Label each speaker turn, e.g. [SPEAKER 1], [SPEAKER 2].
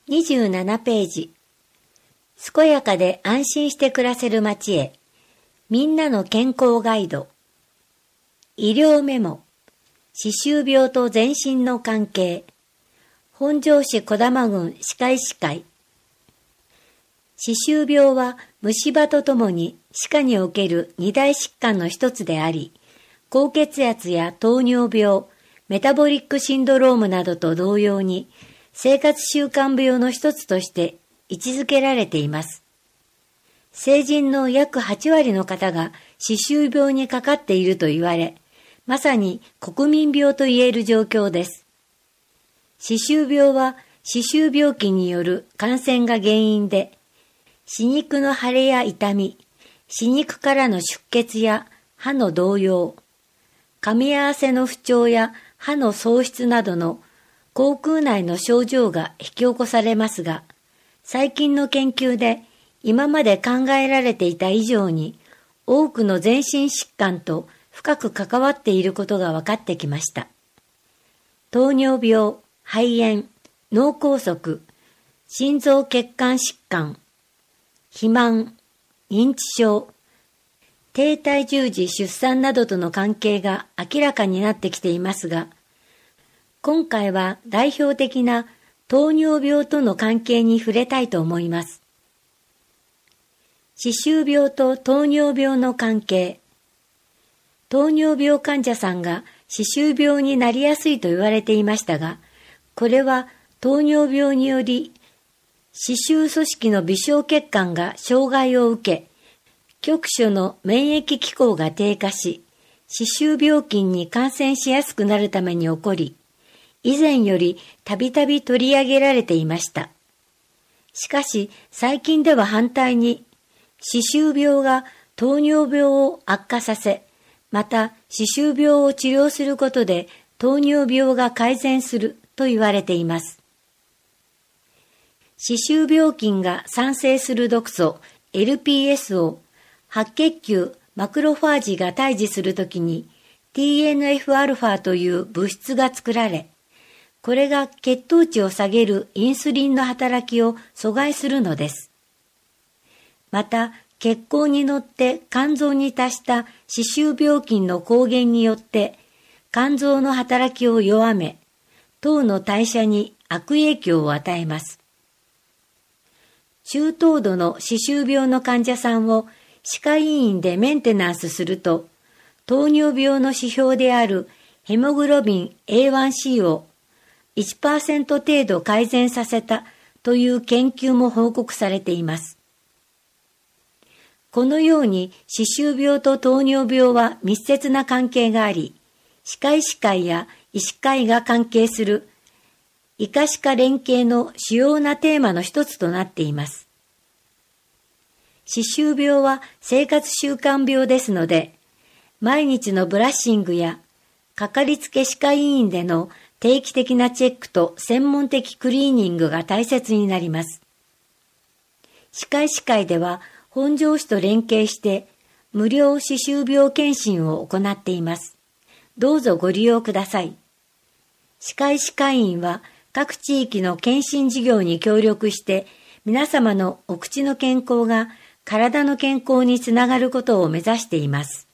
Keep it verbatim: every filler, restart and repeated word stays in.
[SPEAKER 1] にじゅうななページ。健やかで安心して暮らせる街へ。みんなの健康ガイド。医療メモ。歯周病と全身の関係。本庄市児玉郡歯科医師会。歯周病は虫歯とともに歯科における二大疾患の一つであり、高血圧や糖尿病、メタボリックシンドロームなどと同様に、生活習慣病の一つとして位置づけられています。成人の約はちわりの方が歯周病にかかっていると言われ、まさに国民病と言える状況です。歯周病は歯周病菌による感染が原因で、歯肉の腫れや痛み、歯肉からの出血や歯の動揺、噛み合わせの不調や歯の喪失などの口腔内の症状が引き起こされますが、最近の研究で今まで考えられていた以上に多くの全身疾患と深く関わっていることが分かってきました。糖尿病、肺炎、脳梗塞、心臓血管疾患、肥満、認知症、低体重時出産などとの関係が明らかになってきていますが、今回は代表的な糖尿病との関係に触れたいと思います。歯周病と糖尿病の関係。糖尿病患者さんが歯周病になりやすいと言われていましたが、これは糖尿病により歯周組織の微小血管が障害を受け、局所の免疫機構が低下し、歯周病菌に感染しやすくなるために起こり、以前よりたびたび取り上げられていました。しかし最近では反対に、歯周病が糖尿病を悪化させ、また歯周病を治療することで糖尿病が改善すると言われています。歯周病菌が産生する毒素 エルピーエス を白血球マクロファージが退治するときに ティーエヌエフアルファ という物質が作られ、これが血糖値を下げるインスリンの働きを阻害するのです。また、血行に乗って肝臓に達した歯周病菌の抗原によって肝臓の働きを弱め、糖の代謝に悪影響を与えます。中等度の歯周病の患者さんを歯科医院でメンテナンスすると、糖尿病の指標であるヘモグロビン エーワンシー をいちパーセント 程度改善させたという研究も報告されています。このように歯周病と糖尿病は密接な関係があり、歯科医師会や医師会が関係する医科歯科連携の主要なテーマの一つとなっています。歯周病は生活習慣病ですので、毎日のブラッシングやかかりつけ歯科医院での定期的なチェックと専門的クリーニングが大切になります。歯科医師会では本庄市と連携して無料歯周病検診を行っています。どうぞご利用ください。歯科医師会員は各地域の検診事業に協力して皆様のお口の健康が体の健康につながることを目指しています。